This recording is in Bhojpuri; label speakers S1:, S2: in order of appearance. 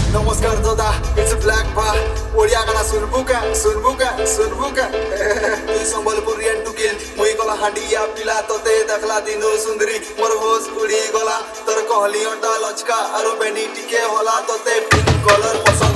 S1: नमस्कार दादा इट्स ब्लैक पा ओडिया गाना सुनबू का तू संबलपुर एंड टू किल मुई गला हांडिया पिला तोते देखला दिनो सुंदरी मोर होश उड़ी गला तोर कहली अंडा लचका आरो बेनी टिके होला तोते पिंक कलर पसंद